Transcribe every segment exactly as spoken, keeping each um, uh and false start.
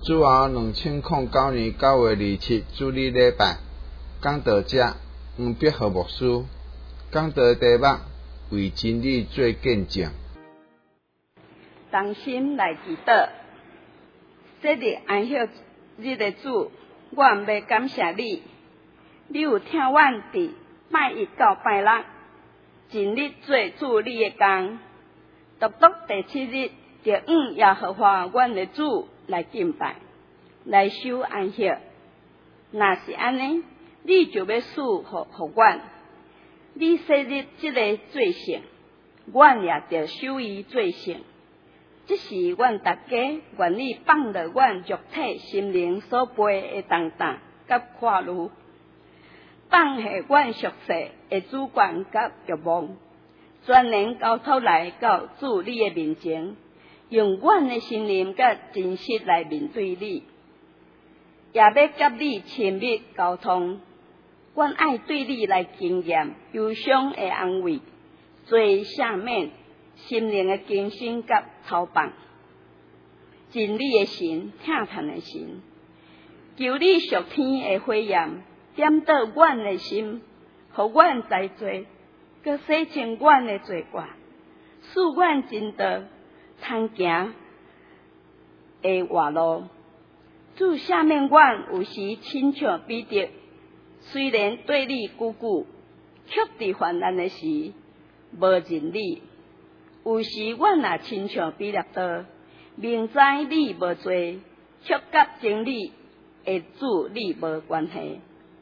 主后两千零九年九月二七主日礼拜，讲道者黄必和牧师讲道题目为真理做见证。 同心来祈祷，这日安息日的主，我要感谢你。你有听阮伫拜一到拜六，尽力做主你的工，独独第七日，就向耶和华阮的主来敬拜，来守安息。若是安尼，你就要赐福互阮。你设立这个罪性，阮也着守伊罪性。这是阮大家愿意放落阮肉体心灵所背的重担甲跨路，放下阮俗世的主观甲欲望，全然交托来到主你的面前，用阮的心灵甲真实来面对你，也要甲你亲密沟通。阮爱对你来经验忧伤的安慰，做赦免心灵的更新甲操办，真理的神，疼叹的神，求你属天的火焰点到阮的心，互阮在做，佮洗清阮的罪过，使阮真道通行的活路。主赦免阮有时亲像彼得，虽然对你久久，却伫患难的时无认你。有时阮也亲像彼得道，明知你无罪，却甲真理的主你无关系。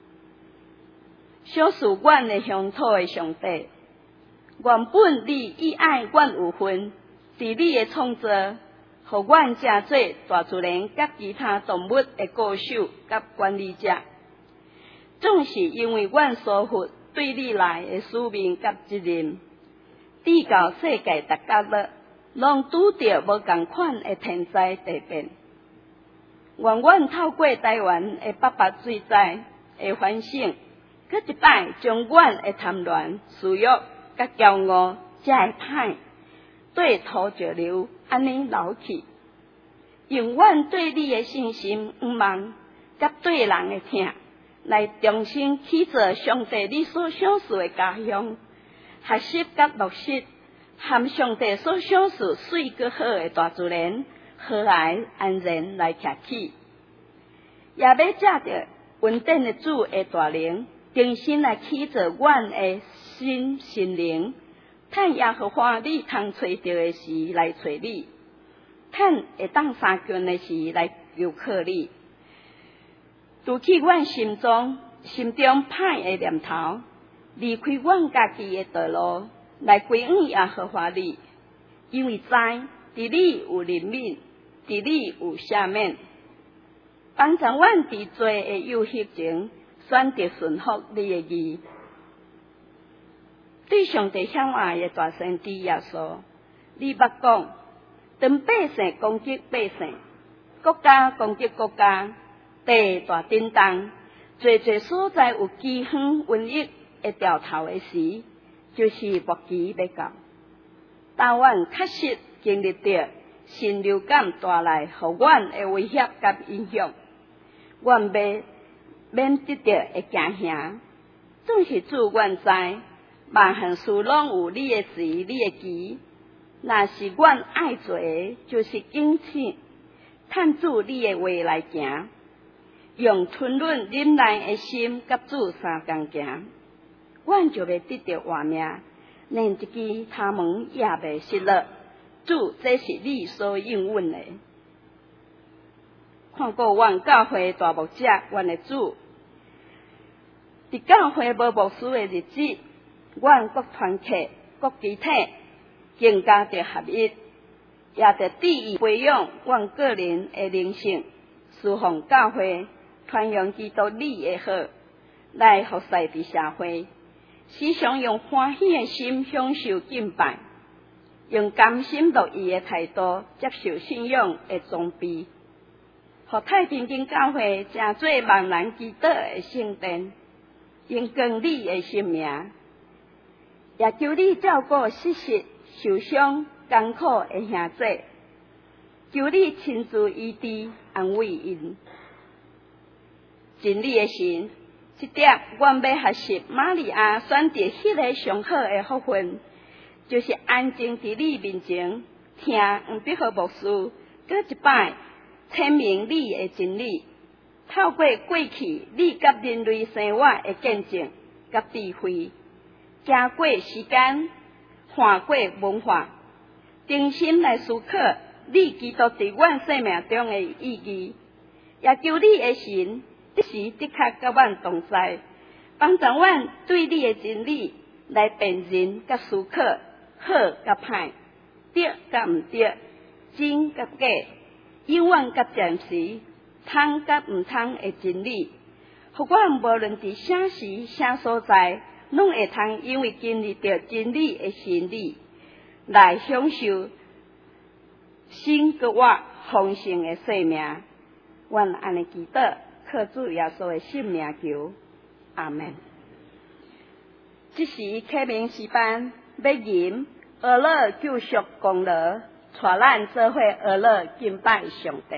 小事阮的乡土的上帝，原本你以爱阮有份，伫你的创造，互阮正做大自然甲其他动物的歌手甲管理者，总是因为阮所负对你来的使命甲责任。地球世界逐角落，拢拄着无共款的天灾地变。愿阮透过台湾的八八水灾的反省，搁一摆将阮的贪婪、私欲甲骄傲，才会歹对土石流安尼流去，用阮对你的信心、仰望，甲对人的疼，来重新起造上帝你所赏赐的家乡。学习甲落实，含上帝所赏赐水阁好的大自然，和蔼安然来徛起，也要借着稳定的主的大能，重新来起造阮的心心灵。趁耶和华你通找到的时来找你，趁会当相近的时来求靠你，除去阮心中心中歹的念头。离开阮家己的道路，来归向耶和华你，因为知伫你有怜悯，伫你有赦免，帮助阮伫罪的有迄前，选择顺服你的义。对上帝向爱的大先知耶稣，你捌讲，当百姓攻击百姓，国家攻击国家，地大震动，侪侪所在有饥荒瘟疫会掉头的时，就是末期要到。但阮确实经历着禽流感带来互阮的威胁甲影响，阮要免得着会惊吓。总是主阮知，万项事拢有你的时，你的期。若是阮爱做的，就是坚持，趁主你的话来行，用吞忍忍耐的心，甲主相共行。阮就袂得到活命，连一支头毛也袂失落。主，这是你所应允的。看过阮教会大牧者，阮的主，伫教会无牧师的日子，阮各团契、各集体更加着合一，也着致意培养阮个人的灵性，侍奉教会，传扬基督你的好，来服侍伫社会。时常用欢喜的心享受敬拜，用甘心乐意的态度接受信仰的装备，互太平间教会成做万人祈祷的圣殿，用光你的性命，也求你照顾失实、受伤、艰苦的兄弟，求你亲自医治， 安慰因。真理的神，这点阮要学习玛利亚选择迄个上好的福分，就是安静伫你面前听黄必和牧师搁一摆阐明你的真理，透过过去你甲人类生活的见证甲智慧，行过时间，看过文化，真心来思考你基督伫阮生命中的意义，也求你的神一时的确甲阮同在，帮助阮对你的真理来辨认甲思考，好甲歹，对甲毋对，真甲假，永远甲暂时，通甲毋通的真理，互阮无论伫啥时啥所在，拢会通因为经历着真理的真理，来享受新个我丰盛的生命。阮安尼祈祷，靠主耶稣的圣名求，阿门。即时启明诗班要吟俄勒救赎功劳，带咱做伙俄勒敬拜上帝。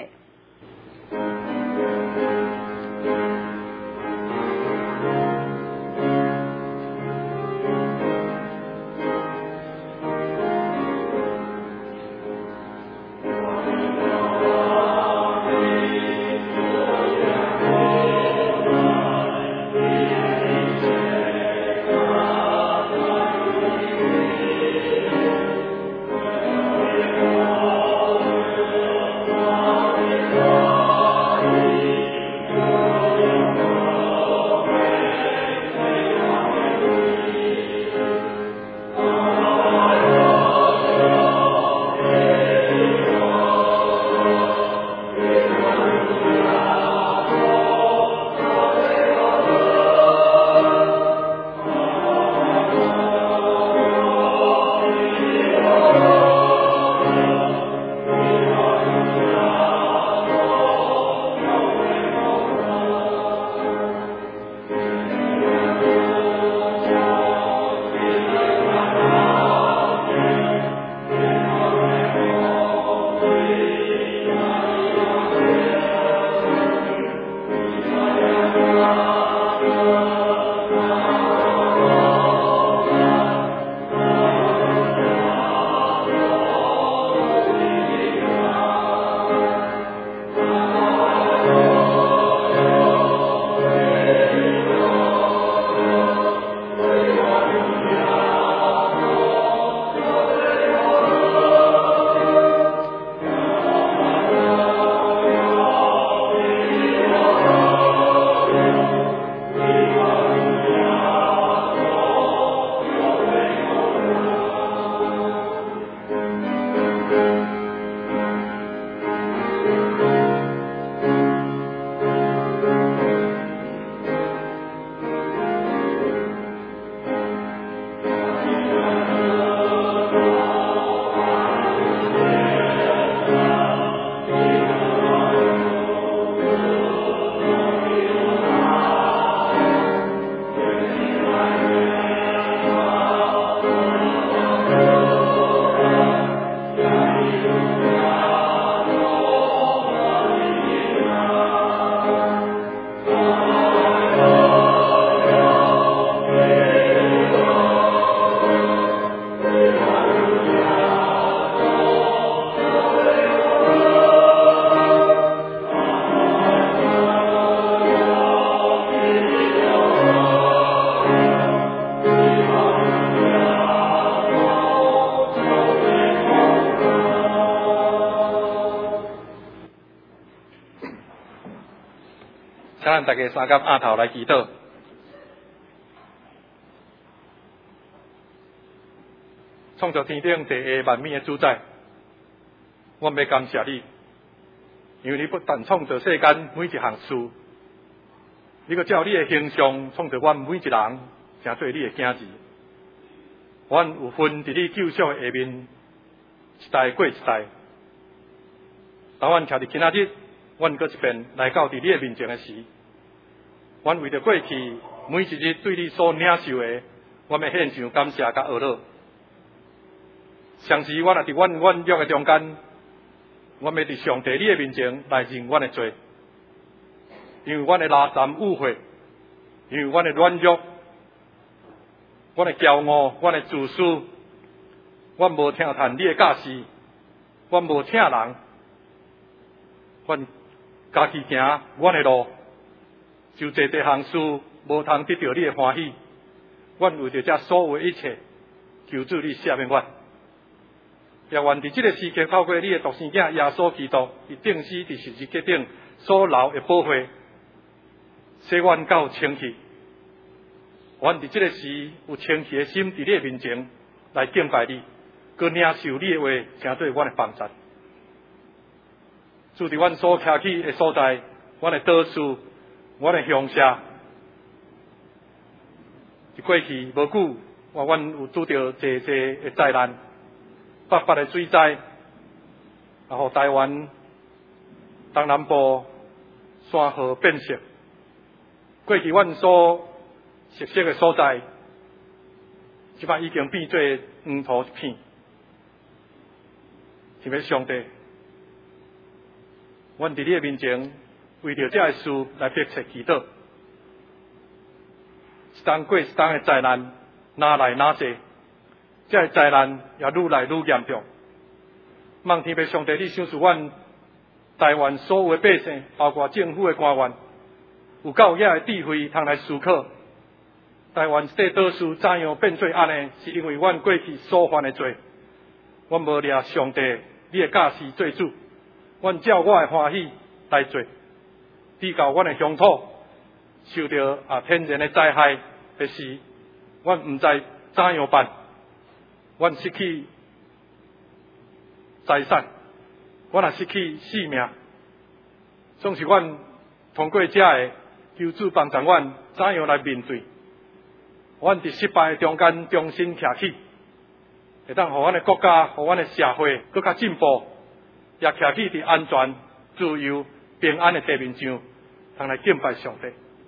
咱大家三甲额头来祈祷。创造天顶地下万物的主宰，我要感谢你，因为你不但创造世间每一项事，你阁照你的形象创造阮每一人，成做你的囝子。阮有份伫你救赎的下面，一代过一代。当阮徛伫今仔日，阮阁一遍来到伫你的面前的时，阮为着过去每一日对你所领受的，阮要献上感谢甲懊恼。上时，阮也伫阮软弱的中间， 阮要伫上帝你的面前来认阮的罪，因为阮的拉残污秽，因为阮的软弱，阮的骄傲，阮的自私，阮无听谈你的教示，阮无听人，阮家己行阮的路，就坐地行事，无通得到你的欢喜。阮为着这所有的一切，求主你赦免阮。也愿伫这个时间，透过你的独生囝耶稣基督，伊定死伫十字架顶所流的宝血，使阮够清气。阮伫这个时有清气的心，伫你的面前来敬拜你，佮领受你的话，成做阮的帮助。主伫阮所徛起的所在，阮的导师，阮的乡社，伫过去无久，我阮有拄着济济的灾难。北北的水灾，然后台湾东南部山河变色。过去阮所熟悉的所在，即摆已经变做黄土一片。特别上帝，阮伫你的面前，为着这个事来迫切祈祷。一当过一当的灾难，哪来哪济？这灾难也愈来愈严重，望天父上帝，你想使阮台湾所有的百姓，包括政府的官员，有够野的智慧，通来思考台湾这岛事怎样变做安尼？是因为阮过去所犯的罪，阮无掠上帝你的教示做主，阮照我的欢喜来做，低到阮的乡土受到啊天然的灾害的事，阮毋知怎样办。阮失去财产，阮也失去性命，总是阮通过这个求主帮助阮，怎样来面对？阮伫失败中间重新徛起，会当互阮的国家、互阮的社会更较进步，也徛起伫安全、自由、平安的地面上，通来敬拜上帝。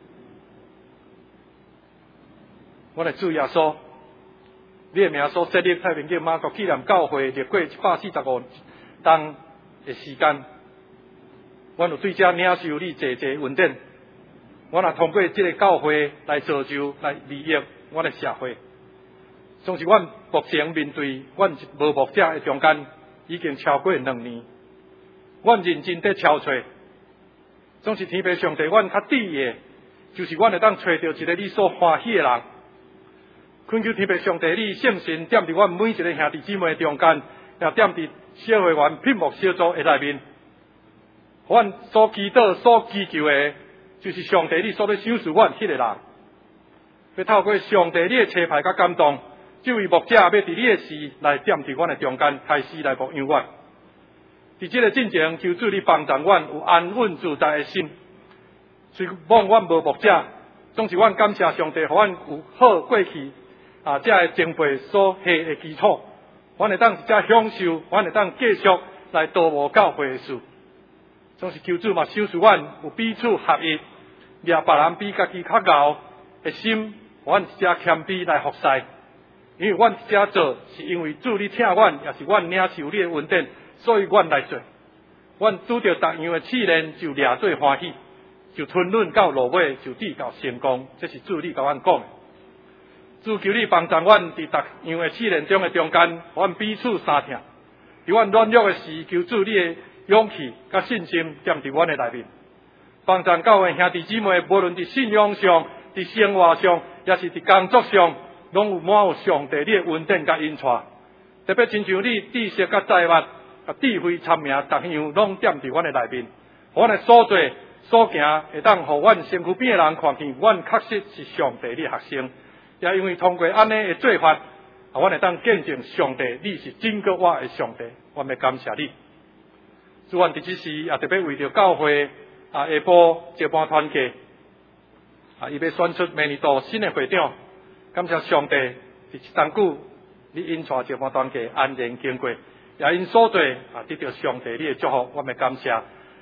阮的主耶稣。你的名所设立太平间马国纪念教会，历过一百四十五冬的时间，阮有对遮领受你济济恩典，阮也通过这个教会来造就、来利益阮的社会。总是阮目前面对阮无牧者的中间，已经超过两年，阮认真在超找，总是天父上帝，阮较伫意，就是阮会当找到一个你所欢喜的人。恳求天父上帝，你圣神踮伫阮每一个兄弟姊妹中间，也踮伫小会员聘牧小组的内面。阮所祈祷、所祈求的，就是上帝你所咧赏赐阮迄个人。要透过上帝你的车牌甲感动，这位牧者要伫你的事来踮伫阮的中间，开始来牧养阮。伫这个进程，求主你帮助阮有安稳自在的心。虽望阮无牧者，总是阮感谢上帝，互阮有好过去。啊，这个前辈所下的基础，阮会当遮享受，阮会当继续来导牧教会的事。总是求主嘛，赏赐阮有彼此合一，掠别人比家己较敖的心，阮遮谦卑来服侍。因为阮遮做，是因为主你听阮，也是阮领受你的恩典，所以阮来做。阮拄着逐样的试炼，就掠做欢喜，就吞忍到落尾，就抵到成功。这是主你甲阮讲的。主求你帮助阮伫逐样的试炼中的中间，阮彼此相听。伫阮软弱的时，求主你的勇气甲信心踮伫阮的内面，帮助教会兄弟姊妹，无论伫信仰上、伫生活上，也是伫工作上，拢有满有上帝你的恩典甲恩赐。特别亲像你知识甲财物、甲智慧参名，逐样拢踮伫阮的内面。阮的所做所行，会当互阮身躯边的人看见，阮确实是上帝的学生。也因为通过安尼的做法，阮会当见证上帝，你是真个我的上帝，阮要感谢你。主，阮伫即时也特别为着教会啊下晡接班团契啊，伊要选出明年度新的会长，感谢上帝，伫当久你因带接班团契安然经过，也因所做啊得到上帝你的祝福，阮要感谢。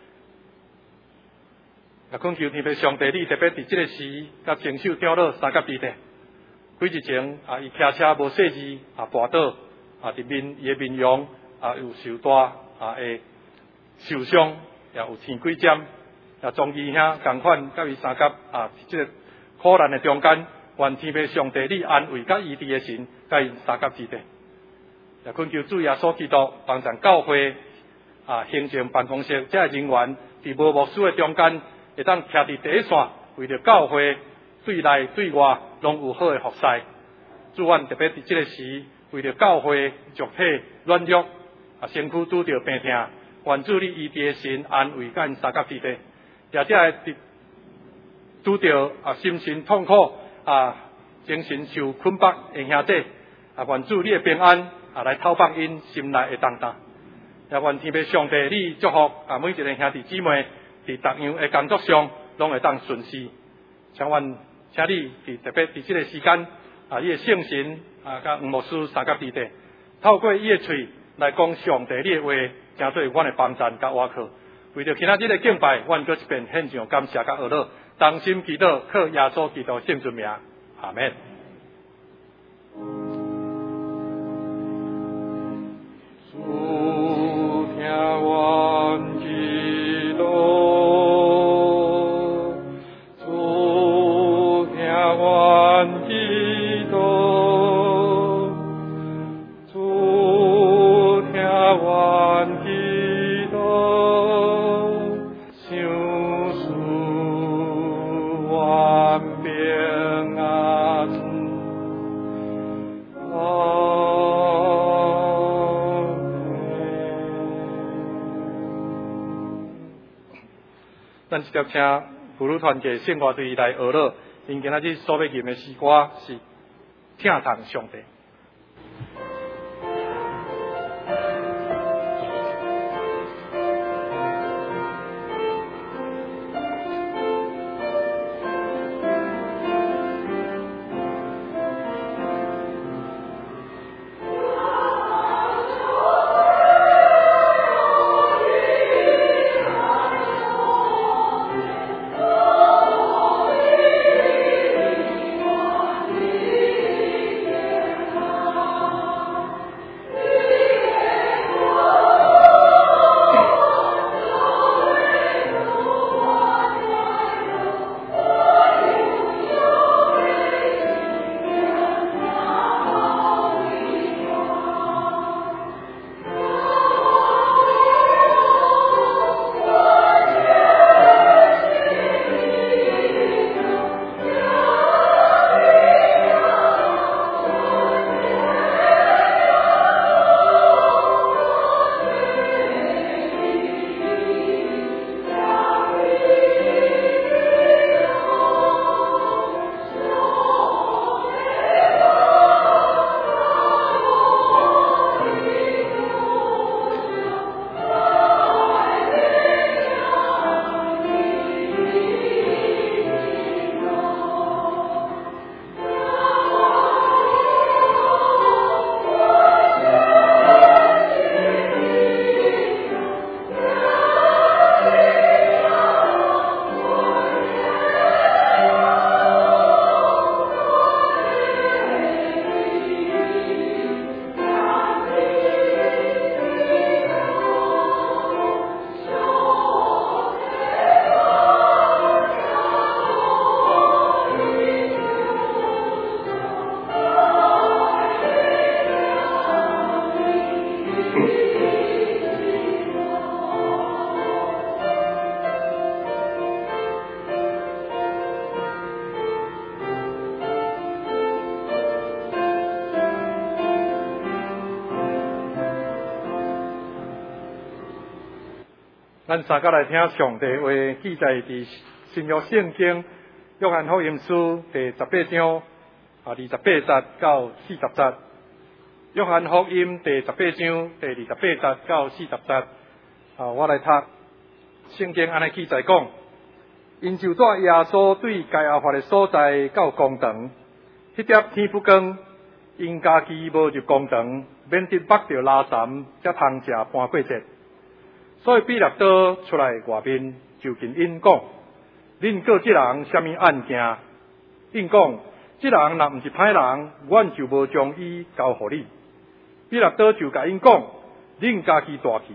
也恳求天父上帝，你特别伫即个时，甲亲手调落三甲地地。几日前啊，伊骑车无细致啊，跋倒啊，伫面伊的面容啊有受大啊的受伤，也有青几针，也从伊兄共款，甲伊三甲啊，即个苦难的中间，愿天父上帝你安慰甲医治的神，甲因三甲之地。也恳求主耶稣基督帮助教会啊，行政办公室这人员伫无牧师的中间，会当徛伫第一线，为着教会对内对外拢有好的服侍。主愿特别伫这个时，为着教会肉体软弱啊，身躯拄着病痛，愿主你医治的神安慰甲因三甲之地，也即个拄着啊心神痛苦啊，精神受捆绑的兄弟啊，愿主你的平安啊来透放因心内的重担。也愿天父上帝你祝福啊每一个兄弟姊妹伫逐样的工作上拢会当顺遂。请愿请你伫特别伫这个时间啊，伊的圣神啊，甲黄牧师三甲之地，透过伊的嘴来讲上帝你的话，成做阮的帮衬甲倚靠。为着今仔日的敬拜，阮搁一遍献上感谢甲懊恼，同心祈祷，靠耶稣基督圣尊名，阿门。主听阮祈祷，主听阮祈祷，主听阮祈祷，想使阮平安。咱直接请妇女团结圣歌队来学乐，因今仔日所要吟的诗歌是听从上帝。咱三甲来听上帝话，记载伫新约圣经约翰福音书第十八章啊二十八节到四十节。约翰福音第十八章第二十八节到四十节啊，我来读圣经安尼记载讲，因就带耶稣对该亚法的所在到公堂，迄碟天不光，因家己无入公堂，免得绑着拉绳，才通食半过节。所以彼拉多出来外面就近因讲：恁告这人什么案件？因讲：这人若毋是歹人，阮就无将伊交互你。彼拉多就甲因讲：恁家己大去，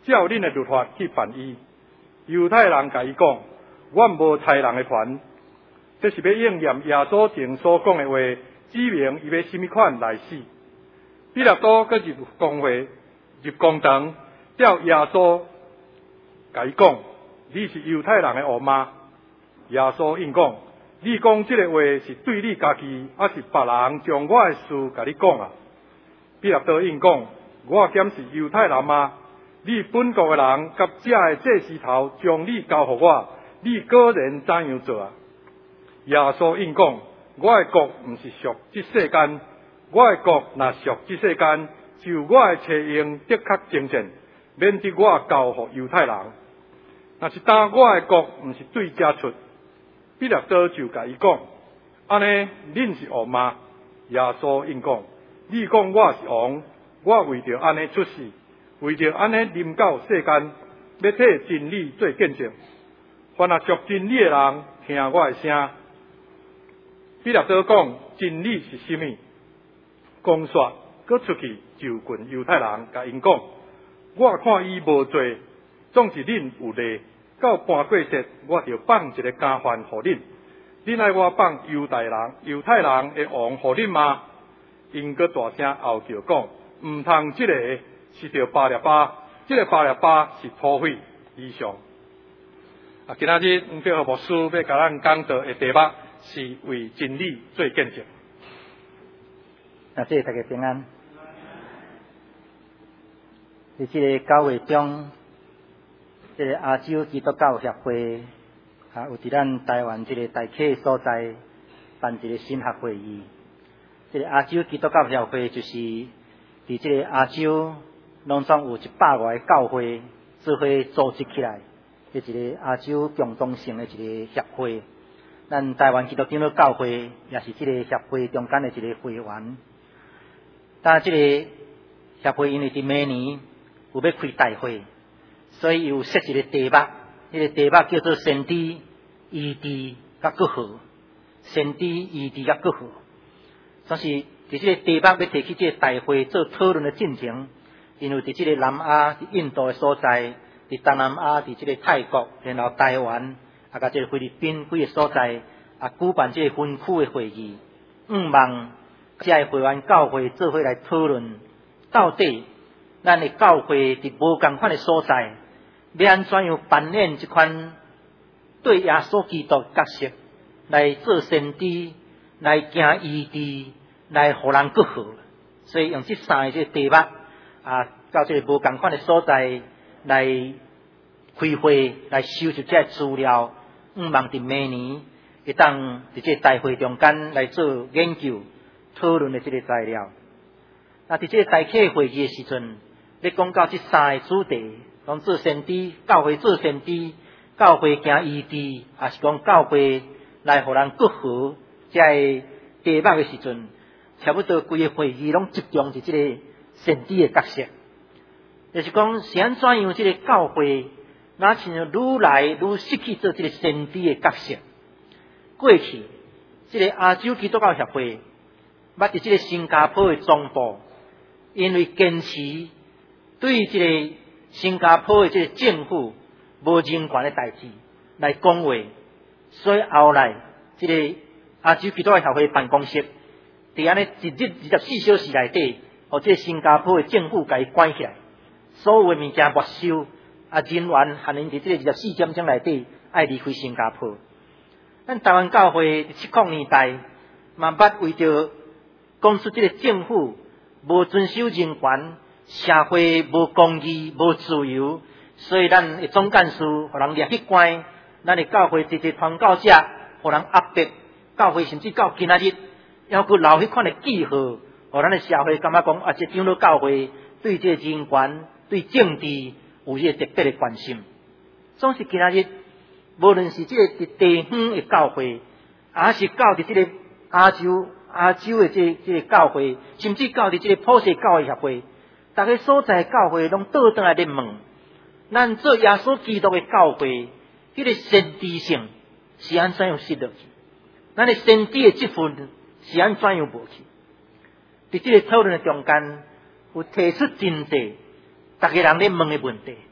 照恁的律法去办伊。犹太人甲伊讲，阮无杀人的权，这是要应验耶稣前所讲的话，指明伊要什么款来死。彼拉多搁入公会，入公堂，叫耶稣甲伊讲，你是犹太人的王吗？耶稣应讲，你讲这个话是对你家己，还是别人将我的事甲你讲啊？彼拉多应讲，我兼是犹太人吗？你本国的人甲这的祭司头将你交互我，你个人怎样做啊？耶稣应讲，我的国毋是属这世间，我的国若属这世间，就我的车用的确精正，免得我交互犹太人。若是当我的国毋是对家出，彼拉多就甲伊讲，安尼恁是王吗？耶稣应讲，你讲我是王，我为着安尼出世，为着安尼临到世间，要替真理做见证。凡若属真理的人，听我的声。彼拉多讲真理是甚么？讲煞，搁出去就群犹太人，甲因讲，我看伊无罪，总是恁有罪。到半过节，我就放一个家犯互恁。恁爱我放犹太人、犹太人的王互恁吗？因搁大声后叫讲，毋通即个是着巴列巴，即、这个巴列巴是土匪以上。啊，今仔日黄标牧师要甲咱讲道的题目是为真理做见证。 啊，谢谢大家平安。伫即个教会中，即、这个亚洲基督教协会啊，有伫咱台湾即个大溪所在办一个神学会议。即、这个亚洲基督教协会就是伫即个亚洲，拢总有一百外个教会做伙组织起来，即一个亚洲共同性的一个协会。咱台湾基督长老教会也是即个协会中间的一个会员。但即个协会因为伫明年有要开大会，所以有设一个题目，迄、这个题目叫做先知医治甲国好，先知医治甲国好。但是伫即个题目要提起即个大会做讨论的进程，因为伫即个南亚、伫印度的所在，伫东南亚、伫即个泰国，然后台湾，啊，甲即个菲律宾几个所在，啊，举办即个分区的会议，毋望即个会员教会做伙来讨论，到底咱的教会伫无共款的所在，要安怎样扮演即款对耶稣基督角色，来做先知，来行医治，来互人更好。所以用这三个即个题目啊，到即个无共款的所在来开会，来收集这资料，毋望伫明年会当伫即个大会中间来做研究。讨论的这个材料，那伫这个大溪会议的时阵，要讲到这三个主题，讲做先知，教会做先知，教会行医治，还是讲教会来互人更好，这个题目的时阵，差不多规个会议拢集中伫这个先知的角色，就是讲是安怎样这个教会，哪像愈来愈失去做这个先知的角色。过去这个亚洲基督教协会。捌伫即个新加坡的总部，因为坚持对即个新加坡的即个政府无人权的代志来讲话，所以后来即个亚洲基督教协会办公室，伫安尼一日二十四小时内底，互即个新加坡的政府甲伊关起来，所有的物件没收，啊人员限因伫即个二十四点钟内底爱离开新加坡。咱台湾教会伫七零年代，嘛捌为着讲出这个政府无遵守人权，社会无公义、无自由，所以咱的总干事互人掠去关，咱的教会一一传教者互人压迫，教会甚至到今仔日，还佫留迄款的记号，互咱的社会感觉讲啊，这长老教会对这个人权、对政治有一个特别的关心。总是今仔日，无论是这个伫地方的教会，还是到伫这个亚洲。亚洲的这这个教会，甚至到伫这个普世教会协会，大家所在的教会拢倒转来咧问，咱做耶稣基督的教会，迄、那个先知性是安怎样失落去？咱的先知的职分是安怎样无去？伫这个讨论的中间，有提出真济大家人咧问的问题，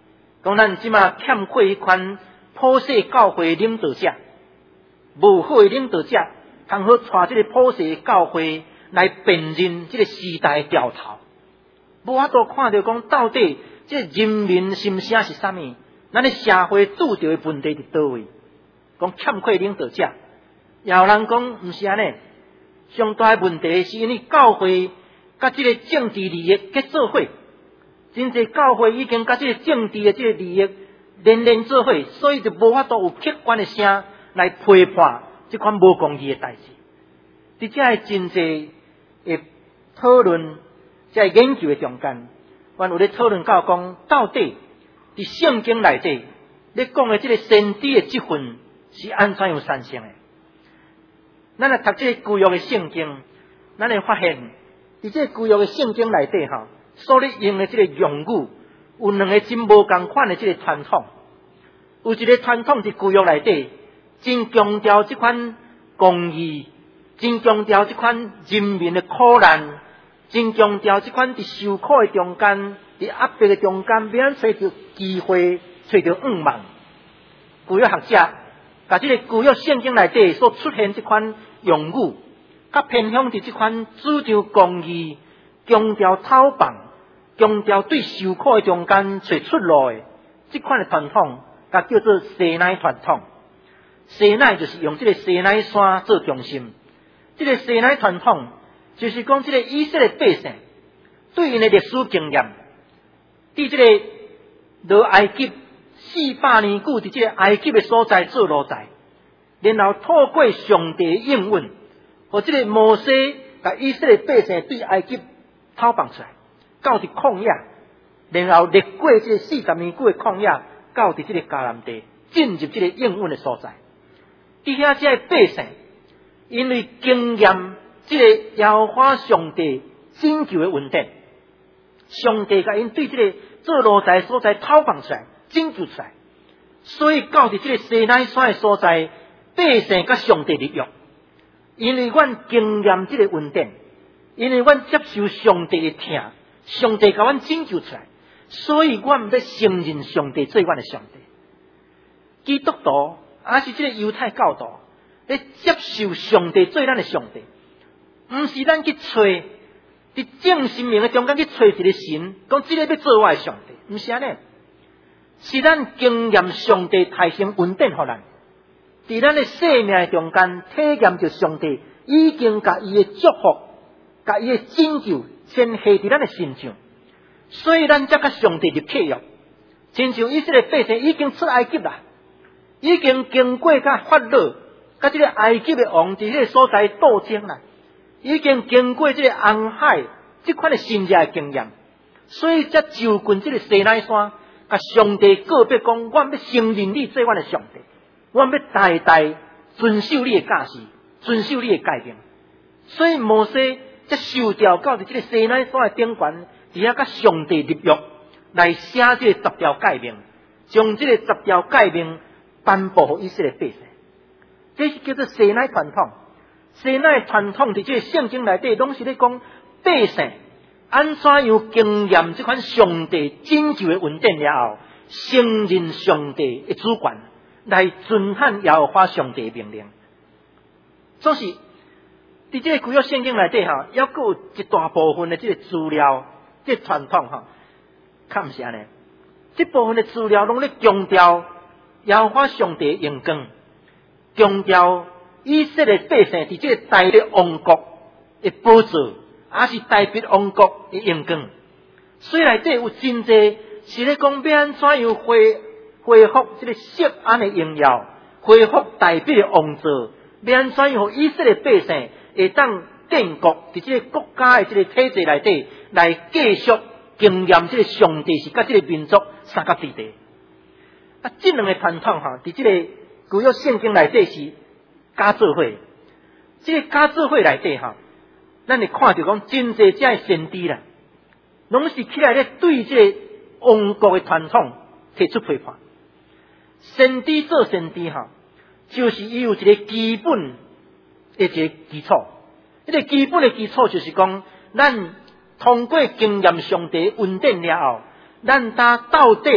讲咱即马欠缺迄款普世教会领导者，无好的领导者，通好带即个普世教会来辨认即个时代的潮头。无法度看到讲到底即个人民心声是啥物，咱的社会拄着的问题伫倒位？讲欠缺领导者，也有人讲毋是安尼。上大的问题是因为教会甲即个政治利益结做伙，真侪教会已经甲即个政治的即个利益连连做伙，所以就无法度有客观的声来批判即款无公义的代志。伫遮个真侪诶讨论，在研究的中间，阮有咧讨论到讲，到底伫圣经内底咧讲的即个先知的职分是安怎样产生的？咱来读这个旧约的圣经，咱会发现，伫这个旧约的圣经内底吼，所咧用的这个用语，有两个真无共款的这个传统。有一个传统伫旧约内底，真强调这款公义，真强调这款人民的苦难，真强调这款伫受苦的中间，伫压迫的中间，要安找到机会，找到愿望。旧约学者甲这个旧约圣经内底所出现这款用语，较偏向伫这款主张公义、强调讨棒、强调对受苦的中间找出路的这款的传统，甲叫做西奈传统。西奈就是用这个西奈山做中心。这个西奈传统就是讲，这个以色列百姓对因的历史经验，伫这个落埃及四百年久，伫这个埃及的所在做奴才，然后透过上帝的应允，和这个摩西甲以色列百姓对埃及讨放出来，到伫旷野，然后历过这个四十年久的旷野，到伫这个迦南地，进入这个应允的所在。伫遐这些百姓，因为经验这个耶和华上帝拯救的稳定，上帝甲因对这个做奴才所在讨放出来，拯救出来，所以到伫这个西奈山的所在，百姓甲上帝立约，因为阮经验这个稳定，因为阮接受上帝的听，上帝甲阮拯救出来，所以阮要承认上帝做阮的上帝。基督徒还是这个犹太教徒，咧接受上帝做咱的上帝，毋是咱去找伫正心明的中间去找一个神，讲这个要做我的上帝，毋是安尼，是咱经验上帝提升稳定互咱，伫咱的生命中间体验着上帝已经甲伊的祝福、甲伊的拯救先下伫咱的身上，所以咱才甲上帝立契约。亲像以色列百姓已经出埃及啦，已经经过甲法老、甲这个埃及的王伫迄个所在斗争啦，已经经过这个红海这款的新热的经验，所以才就近这个西奈山，甲上帝告别讲，我要承认你做我的上帝，我要代代遵守你的教示，遵守你的诫命。所以摩西才受调到伫这个西奈山的顶悬，伫遐甲上帝立约，来写这个十条诫命，将这个十条诫命颁布给以色列百姓。这是叫做西奈传统。西奈传统伫这个圣经内底，拢是咧讲百姓安怎样经验这款上帝拯救的稳定了后，承认上帝的主权，来遵行耶和华上帝的命令。所以伫这个旧约圣经内底哈，还佫有一大部分的这个资料，这个传统哈，较毋是安尼。这部分的资料拢咧强调耶和华上帝的荣光，强调以色列百姓伫这个大的王国的宝座，也是大别王国的荣光。所以内底有真济是咧讲要安怎样恢恢复这个锡安的荣耀，恢复大别的王座，要安怎样互以色列百姓会当建国伫这个国家的这个体制内底，来继续经验这个上帝是甲这个民族三角地带。啊，这两个传统哈，伫这个旧约圣经内底是加做伙。这个加做伙内底哈，咱会看到讲真济这先知啦，拢是起来咧对这个王国的传统提出批判。先知做先知哈，就是伊有一个基本的一个基础。迄个基本的基础就是讲，咱通过经验上帝稳定了后，咱当到底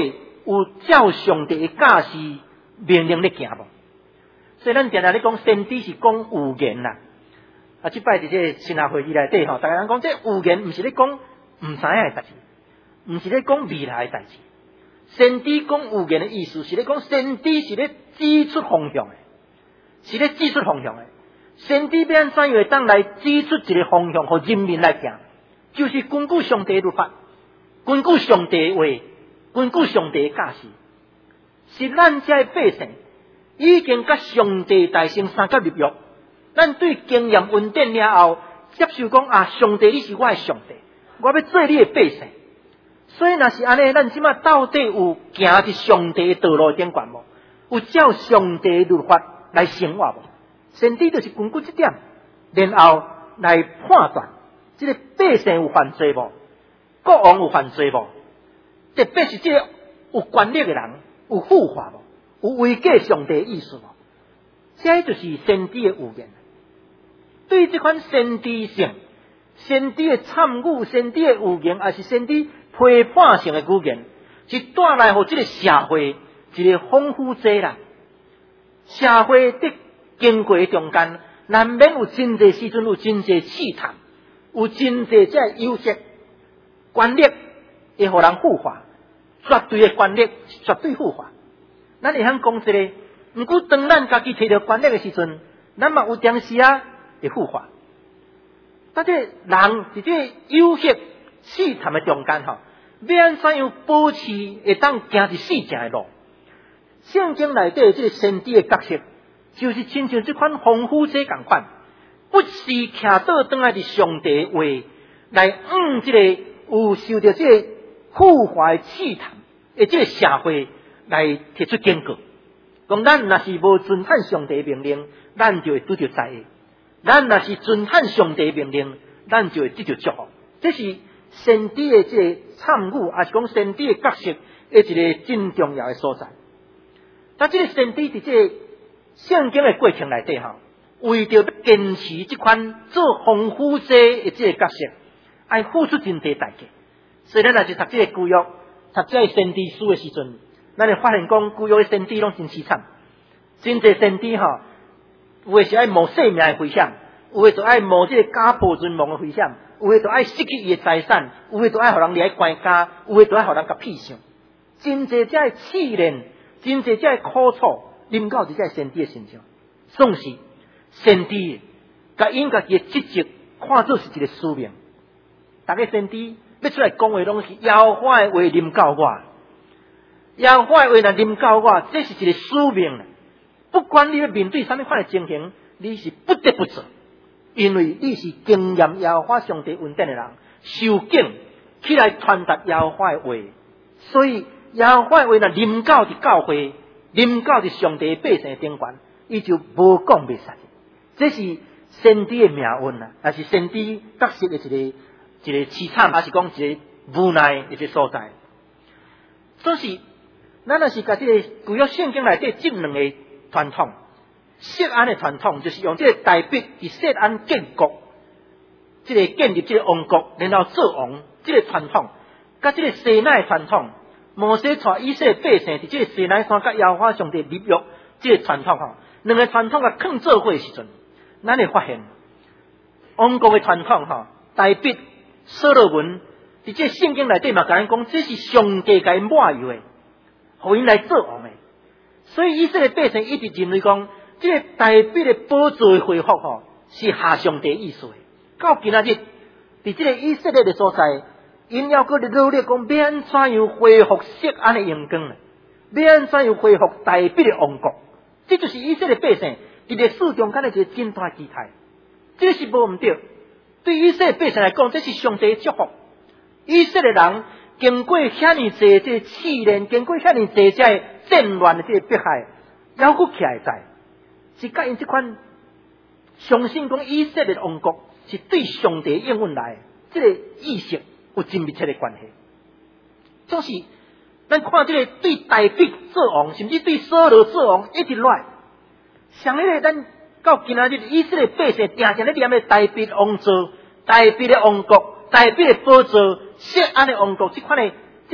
有照上帝的教示命令咧行无？所以咱常常咧讲，先知是讲有言啦。啊，即摆伫这个神学会议内底吼，大家人讲这有言，毋是咧讲毋知影的代志，毋是咧讲未来的代志。先知讲有言的意思是咧讲，先知是咧指出方向的，是咧指出方向的。先知要安怎样会当来指出一个方向，互人民来行，就是根据上帝的律法，根据上帝的话，根据上帝的教示，是咱这百姓已经甲上帝达成三角立约，咱对经验稳定了后，接受讲啊，上帝你是我的上帝，我要做你的百姓。所以若是安尼，咱即马到底有行伫上帝的道路顶悬无？有照上帝的律法来生活无？先知就是根据这点，然后来判断这个百姓有犯罪无，国王有犯罪无，特别是这个有权力的人有腐化无，有违背上帝的意思无？这就是先知的有言。对于这款先知性、先知的参悟、先知的有言，还是先知批判性的语言，是带来互这个社会一个丰富剂啦。社会伫经过中间，难免有真侪时阵有真侪试探，有真侪这优势，权力会互人腐化，绝对的权力是绝对腐化。咱会晓讲一个，毋过当咱家己摕到权力的时阵，咱嘛有当时啊会腐化。但这人伫这优势试探的中间吼，要安怎样保持会当行伫死正的路？圣经内底这个先知的角色，就是亲像这款丰富剂共款，不时徛倒转来伫上帝的话来嗯，这个有受到这个腐化的试探，诶，这个社会来提出警告，讲咱若是无遵守上帝的命令，咱就会拄着灾厄；咱若是遵守上帝的命令，咱就会得到祝福。这是先知的这个参悟，也是讲先知的角色的一个真重要的所在。但这个先知伫这个圣经的过程内底吼，为着要坚持这款做丰富者的这个角色，爱付出真侪代价。所以咱若是读这个旧约、读这个先知书的时阵，咱会发现讲旧约的先知拢真凄惨，真侪先知吼，有的是爱冒性命的危险，有的就爱冒这个家破人亡的危险，有的就爱失去伊的财产，有的就爱互人掠关家，有的就爱互人甲骗上，真侪这个试炼，真侪这个苦楚，临到伫这个先知的身上。总是先知甲因家己的职责看作是一个使命。大家先知要出来讲话，拢是耶和华的话临到我，耶和华的话若临到我，这是一个使命。不管你要面对什么款的情形，你是不得不做，因为你是经验耶和华上帝恩典的人，受敬起来传达耶和华的话。所以耶和华的话若临到伫教会，临到伫上帝百姓顶悬，伊就无讲袂煞。这是先知的命运啊，也是先知角色的一个一个凄惨，还是讲一个无奈的一个所在。所以咱若是甲这个旧约圣经内底这两个传统，锡安的传统就是用这个大笔伫锡安建国，这个建立这个王国，然后做王，这个传统，甲这个西奈的传统，摩西带以色列百姓伫这个西奈山甲耶和华上帝立约，这个传统吼，两个传统甲放做伙的时阵，咱会发现王国的传统吼，大笔所罗门伫这个圣经内底嘛，甲咱讲这是上帝甲因抹油的，互因来做王的。所以以色列百姓一直认为讲，这个大笔的宝座的恢复吼，是下上帝意思的。到今仔日，伫这个以色列的所在，因要搁努力讲，要安怎样恢复锡安的荣光呢？要安怎样恢复大笔的王国？这就是以色列百姓伫历史中间的一个真大期待。这是无毋对，对以色列百姓来讲，这是上帝的祝福。以色列人经过遐尼济这试炼，经过遐尼济这战乱的这个迫害，还佫起来在，是甲因这款相信讲以色列的王国是对上帝应允来，这个意识有真密切的关系。总是咱看这个对大笔做王，甚至对所罗做王一直来，像迄个咱到今仔日以色列百姓定定咧念的大笔王座、大笔的王国、大笔的宝座、锡安的王国，这款的这个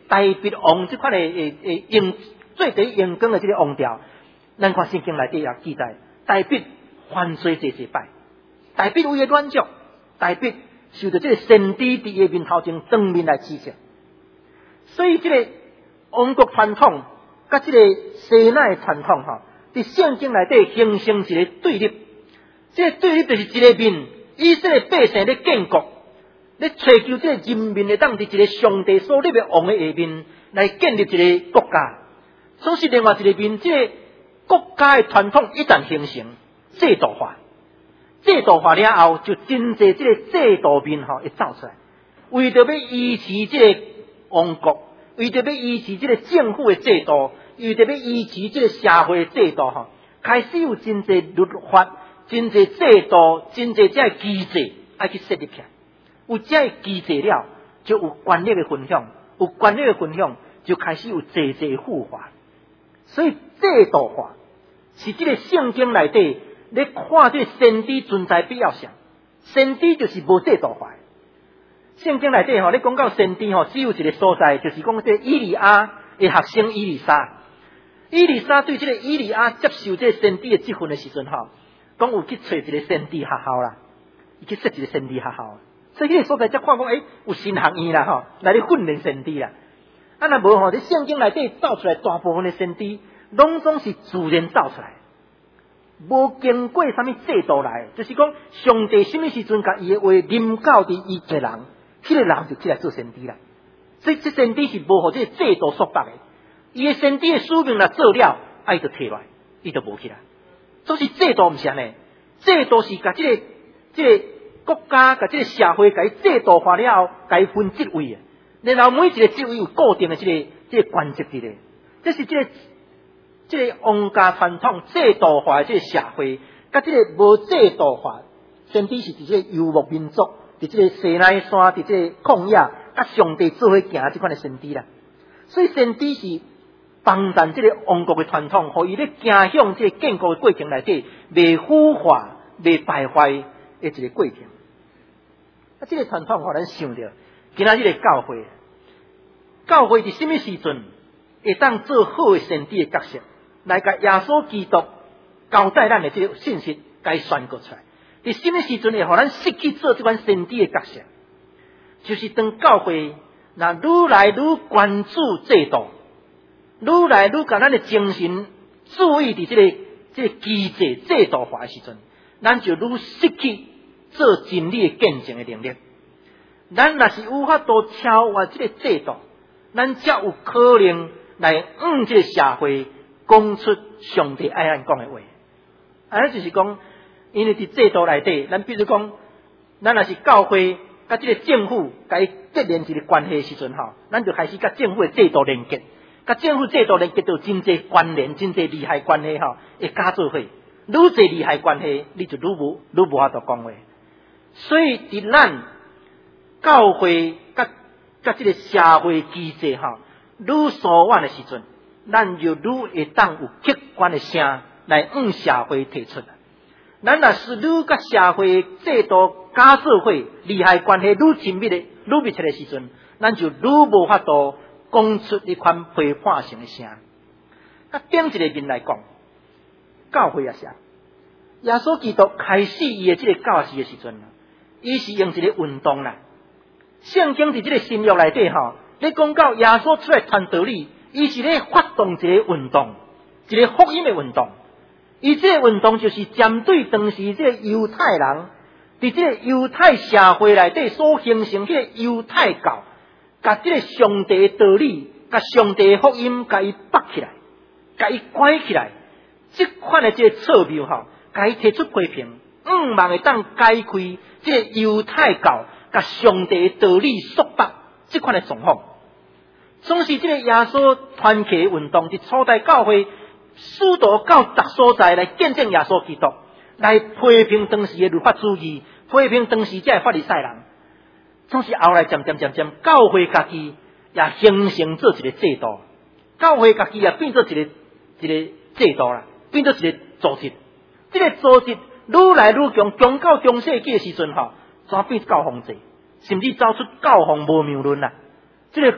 大笔王这款的诶诶用最第一阳光的这个王朝，咱看圣经内底也记载，大笔犯罪济济摆，大笔为了软弱，大笔受到这个先知伫伊面头前当面来指责，所以这个王国传统甲这个西奈传统吼，伫圣经内底形成一个对立，这个对立就是一个面，以色列百姓咧建国。咧找求这个人民会当伫一个上帝所立的王的下面来建立一个国家，总是另外一个面，这个国家的传统一旦形成制度化，制度化了后，就真侪这个制度面吼会走出来，为着要维持这个王国，为着要维持这个政府的制度，为着要维持这个社会的制度吼，开始有真侪律法、真侪制度、真侪这机制爱去设立起来。有这机制了，就有权力的分享，有权力的分享，就开始有济济腐化。所以制度化是这个圣经内底，你看这先知存在必要性。先知就是无制度化。圣经内底吼，你讲到先知吼，只有一个所在，就是讲这以利亚的学生以利沙。以利沙对这个以利亚接受这个先知的职分的时阵吼，讲有去找一个先知学校啦，伊去设一个先知学校。所以迄个所在才看讲，诶、欸，有新学院啦，吼，来咧训练先知啦。啊，若无吼，伫圣经内底造出来大部分的先知，拢总是自然造出来，无经过啥物制度来，就是讲上帝什么时阵甲伊的话临到伫伊一个人，迄、那个人就起来做先知啦。所以这先知是无互这个制度束缚的，伊的先知的使命若做了，啊，伊就摕落来，伊就无起来。总是制度毋是安尼，制度是甲这个这个。国家甲这个社会甲伊制度化了后，甲伊分职位啊，然后每一个职位有固定的这个这个官职伫咧，这是这个这个王家传统制度化的这个社会，甲这个无制度化，甚至是伫这个游牧民族，伫这个西奈山，伫这个旷野，甲上帝做伙行这款的先知啦。所以先知是帮助这个王国的传统，互伊咧行向这个建国的过程内底，未腐化、未败坏的一个过程。啊，这个传统互咱想着，今仔日的教会，教会伫什么时阵会当做好的先知的角色，来甲耶稣基督交代咱的这个信息，该宣告出来。伫什么时阵会互咱失去做这款先知的角色？就是当教会那愈来愈关注制度，愈来愈甲咱的精神注意伫这个这个机制制度化的时阵，咱就愈失去做真理的见证的能力。咱若是有法度超越这个制度，咱才有可能来向这个社会讲出上帝爱咱讲的话。啊，就是讲，因为伫制度内底，咱比如讲，咱若是教会甲这个政府甲伊结连一个关系的时阵吼，咱就开始甲政府的制度连结，甲政府制度连结到真侪关联、真侪利害关系吼，会加做伙。愈侪利害关系，你就愈无愈无法度讲话。所以伫咱教会甲甲这个社会机制吼，愈疏远的时阵，咱就愈会当有客观的声来向社会提出。咱若是愈甲社会制度加做伙，利害关系愈亲密的、愈密切的时阵，咱就愈无法度讲出一款批判性的声。啊，点一个面来讲，教会也是，耶稣基督开始伊的这个教士的时阵，伊是用一个运动啦。圣经伫这个新约内底吼，你讲到耶稣出来传道理，伊是咧发动一个运动，一个福音的运动。伊这个运动就是针对当时这个犹太人，伫这个犹太社会内底所形成这个犹太教，甲这个上帝的道理，甲上帝的福音，甲伊绑起来，甲伊关起来，这款的这个错谬吼，甲伊提出批评，毋望会当解开这个犹太教甲上帝的道理束缚这款的状况。总是这个耶稣团契运动伫初代教会。许多到逐所在来见证耶稣基督，来批评当时的律法主义，批评当时这个法利赛人。总是后来渐渐渐渐，教会家己也形成做一个制度，教会家己也变做一个一个制度啦，变做一个组织。这个组织愈来愈强，强到中世纪的时阵吼，转变教皇制，甚至走出教皇无谬论啦。这个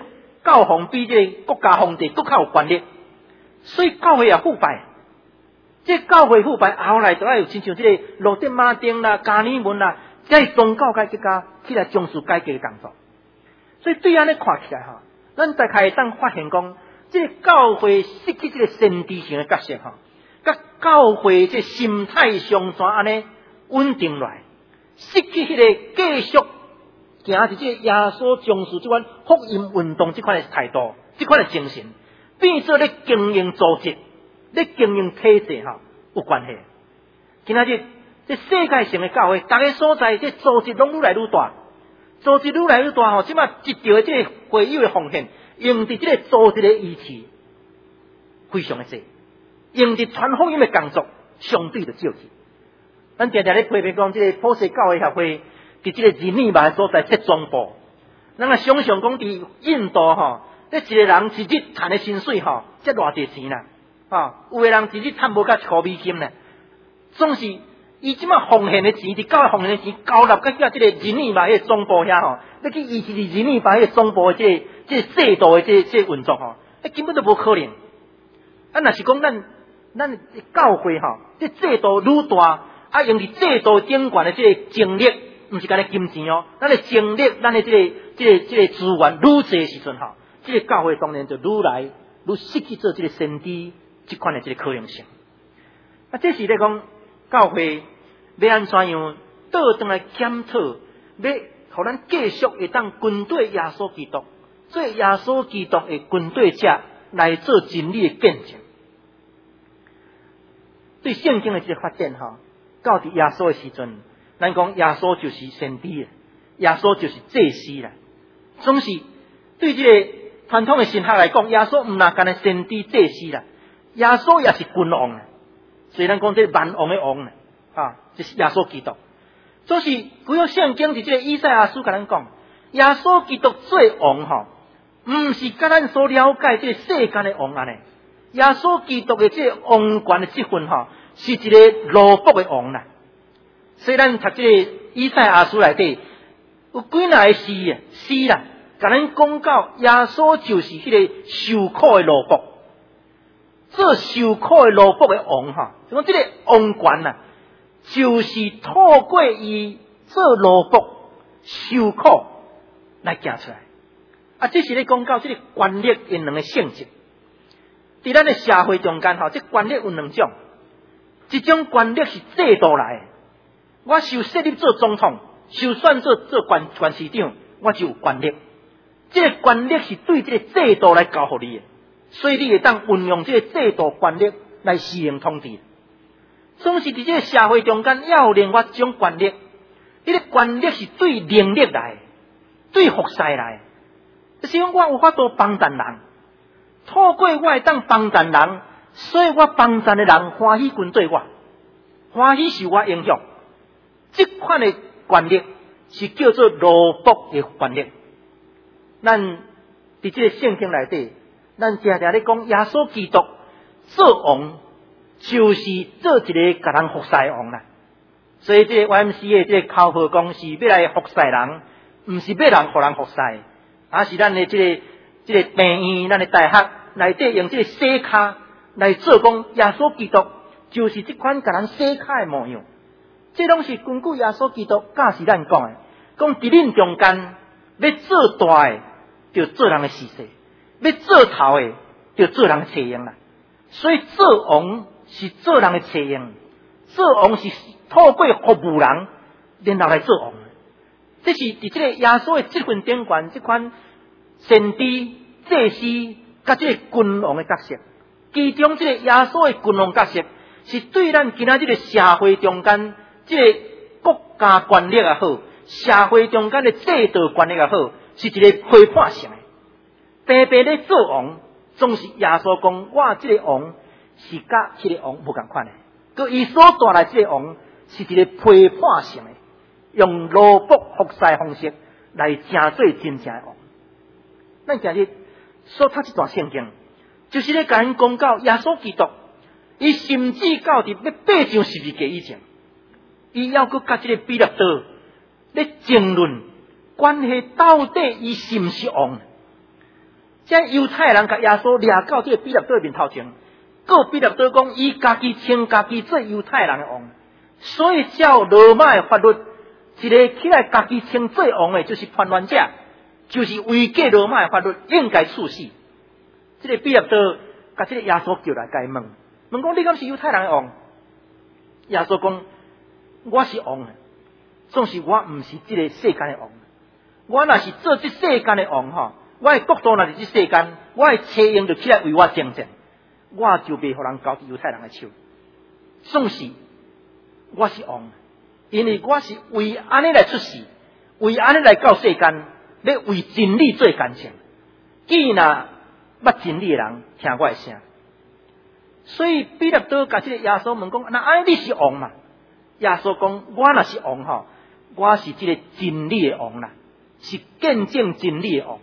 教皇比这个国家皇帝更较有权力，所以教会也腐败。这教会腐败后来就要有亲像这个路德马丁啦、加尔文啦，这宗教改革家起来从事改革的工作。所以对安尼看起来哈，咱大概会当发现讲，这个教会失去这个先知性的角色哈，甲教会这心态上转安尼稳定落来，失去迄个继续行伫这耶稣重视这款福音运动这款的态度，这款的精神，变做咧经营组织。咧经营体制哈有关系。今仔日这世界性的教会，大家所在这组织拢愈来愈大，组织愈来愈大吼，即马一条的这个会友的奉献，用伫这个组织的意志非常的多，用伫传福音的工作相对的少去。咱常常咧批评讲，这个普世教会协会伫这个日内瓦所在设总部，咱啊想象讲伫印度吼，这一个人一日赚的薪水吼，才偌济钱啦。啊，有个人一日赚无甲一箍美金呢，总是伊即马奉献的钱，伫教会奉献的钱交纳甲即个日内瓦迄个总部遐吼，你去维持日内瓦迄个总部的即、这个即、这个制度的即、这、这个运作吼，那根本都无可能。啊，若是讲咱咱教会吼，这制度愈大，啊用伫制度顶悬的即个精力，毋是干咧金钱哦，咱的精力，咱的即、这个即、这个即、这个资源愈济的时阵吼，即、这个教会当然就愈来愈失去做即个先知。这款的这个可能性，啊，这是咧讲教会要安怎样倒转来检讨，要互咱继续会当军队耶稣基督，做耶稣基督的军队者来做真理的见证。对圣经的这个发展哈，到伫耶稣的时阵，咱讲耶稣就是先知啦，耶稣就是祭司啦，总是对这个传统的神学来讲，耶稣唔那干那先知祭司啦。耶稣也是君王啊，所以咱讲这万王的王啊，啊，就是耶稣基督。所以不要圣经伫这个以赛亚书甲咱讲，耶稣基督做王吼，唔是甲咱所了解这个世间的王安尼。耶稣基督的这个王权的职分吼，是一个罗卜的王啦。所以咱读这个以赛亚书内底有几若个诗啊，诗啦，甲咱讲到耶稣就是迄个受苦的罗卜。做受苦的罗卜的王哈，就讲这个王权呐，就是透过伊做罗卜受苦来行出来。啊，这是咧讲到这个权力因两个性质。伫咱的社会中间吼，这权力有两种，一种权力是制度来的，我受设立做总统，受选做做县县市长，我就有权力。这个权力是对这个制度来交互你的。所以你会当运用这个制度权力来施行统治。总是伫这个社会中间要有另外一种权力，这个权力是对能力来，对服侍来。就是讲我有法度帮助人，透过我会当帮助人，所以我帮助的人欢喜跟对我，欢喜受我影响。这款的权力是叫做罗卜的权力。咱伫这个圣经内底。咱常常咧讲，耶稣基督做王，就是做一个甲人服侍的王啦。所以这个 Y M C A 这个口号讲是要来服侍人，唔是要人互人服侍，啊是咱的这个这个病院、咱的大学内底用这个洗骹来做讲，耶稣基督就是这款甲人洗骹的模样。这拢是根据耶稣基督教是咱讲的，讲伫恁中间要做大的，就做人的事势。要做头的，就做人的采用啦。所以做王是做人的采用，做王是透过服务人，然后来做王。这是伫这个耶稣的这份顶悬，这款先知、祭司，甲这个君王的角色。其中这个耶稣的君王角色，是对咱今仔日个社会中间，这个国家权力也好，社会中间的制度权力也好，是一个批判性的。白白咧做王，总是耶稣讲，我这个王是甲迄个王无共款的。佮伊所带来这个王是一个批判性的，用罗卜服侍方式来成做真正的王。咱今日所读这段圣经，就是咧甲咱讲到耶稣基督，伊甚至到伫要爬上十字架以前，伊要佮甲这个比勒多咧争论关系到底伊是毋是王。 这犹太人甲耶稣掠到这个彼拉多面头前，个彼拉多讲伊家己称家己做犹太人的王，所以照罗马的法律，一个起来家己称做王的，就是叛乱者，就是违背罗马的法律，应该处死。这个彼拉多甲这个耶稣叫来，甲伊问，问讲你敢是犹太人的王？耶稣讲我是王的，总是我毋是这个世间的王。我若是做这世间的王吼，我的国度若是这世间，我的车用就起来为我征战，我就袂互人交伫犹太人的手。总是我是王，因为我是为安尼来出世，为安尼来到世间，要为真理做干净。既然捌真理的人听我的声，所以彼拉多甲这个耶稣问讲：那安尼你是王嘛？耶稣讲：我若是王吼，我是这个真理的王啦。是见证真理的王。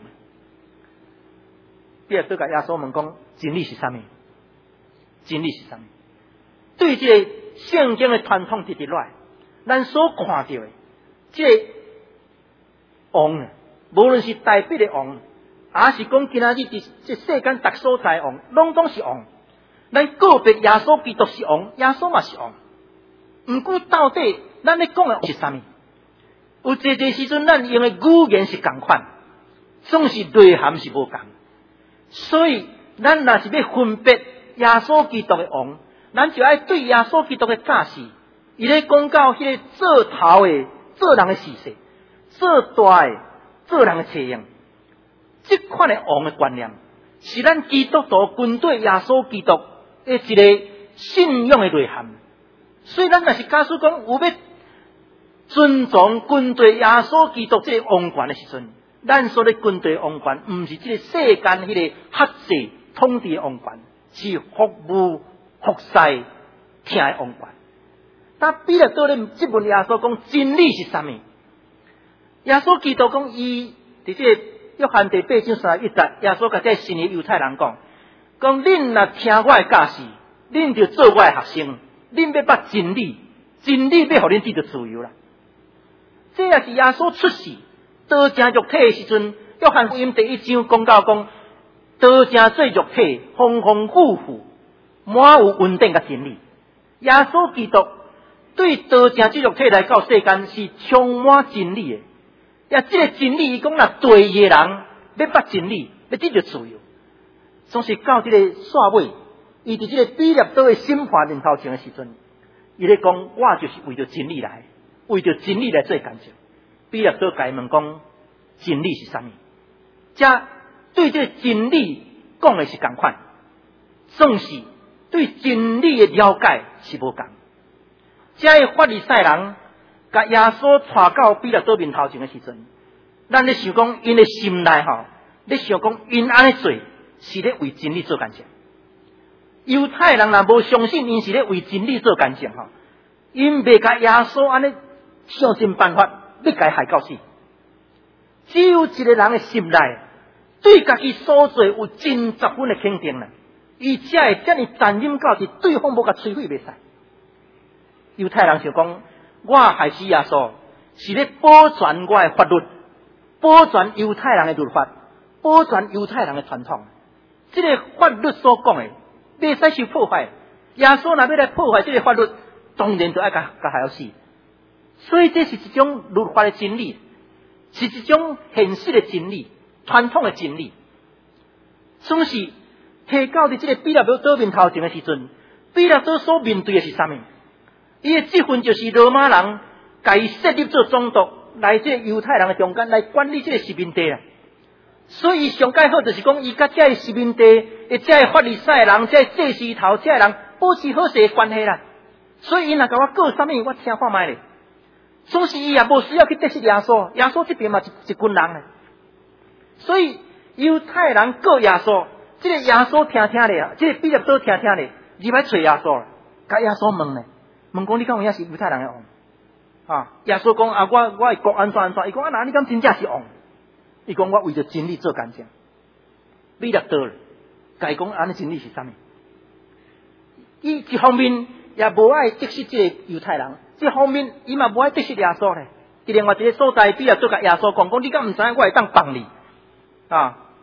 彼拉多甲耶稣问讲：真理是啥物？真理是啥物？对这个圣经的传统直直来，咱所看到的这个王，无论是代笔的王，还是讲今仔日伫这世间逐所在王，拢总是王。咱个别耶稣基督是王，耶稣嘛是王。毋过到底咱咧讲的是啥物？有这这时阵，咱用的语言是共款，总是内涵是无共。所以，咱若是要分别耶稣基督的王，咱就要对耶稣基督的架势，伊咧讲到迄个做头的、做人的事实，做大的、做人的车用，这款的王的观念，是咱基督徒军队耶稣基督的一个信仰的内涵。所以，咱若是假使讲有要尊重军队耶稣基督这个王权的时阵，咱说的军队王权，毋是这个世间迄个辖制统治的王权，是服务服侍听的王权。但彼拉多咧质问耶稣讲真理是啥物？耶稣基督讲伊伫这个约翰第八章三十一节，耶稣甲这新的犹太人讲，讲恁若听我的教示，恁就做我的学生，恁要捌真理，真理要互恁得到自由啦。这也是耶稣出世道成肉体的时阵，约翰福音第一章讲到讲，道成做肉体，丰丰富富，满有恩典甲真理。耶稣基督对道成这肉体来到世间是充满真理的。也这个真理，伊讲若对的人要捌真理，要得到自由，总是到这个煞尾，伊伫这个彼拉多的审判面头前的时阵，伊咧讲，我就是为着真理来。为着真理来做干净，彼拉多甲伊问讲，真理是啥物？这对这真理讲的是共款，总是对真理的了解是无共。这个法利赛人甲耶稣带到彼拉多面头前的时阵，咱咧想讲，因的心内吼，咧想讲，因安尼做是咧为真理做干净。犹太人若无相信因是咧为真理做干净吼，因袂甲耶稣安尼。想尽办法要甲伊害到死。只有一个人的心内对家己所做有真十分的肯定啦，伊才会遮尔残忍到是对方无甲摧毁袂使。犹太人想讲，我害死耶稣是咧保全我的法律，保全犹太人的律法，保全犹太人的传统。这个法律所讲的，袂使受破坏。耶稣若要来破坏这个法律，当然就爱甲甲害到死。所以这是一种律法的真理，是一种现实的真理，传统的真理。总是提到伫这个彼拉多面头前的时阵，彼拉多所面对的是啥物？伊的这份就是罗马人甲伊设立做总督，来这个犹太人的中间来管理这个殖民地啊。所以上介好就是讲，伊甲这个殖民地的这个法利赛人、这个祭司头、这个人保持好势的关系啦。所以伊若甲我告啥物，我听看卖咧。总是伊也无需要去得失耶稣，耶稣这边嘛是一群人咧，所以犹太人告耶稣，这个耶稣听听咧，这个彼拉多听听咧，入来找耶稣，甲耶稣问咧，问讲你敢有影是犹太人的王？啊，耶稣讲啊，我我的国安怎安怎？伊讲啊，哪你敢真正是王？伊讲我为着真理做干净。彼拉多甲伊讲安尼真理是啥物？伊一方面也无爱得失这个犹太人。这方面，伊嘛无爱得失耶稣咧。伫另外一个所在，彼拉多甲耶稣讲：讲你敢毋知影我会当放你啊？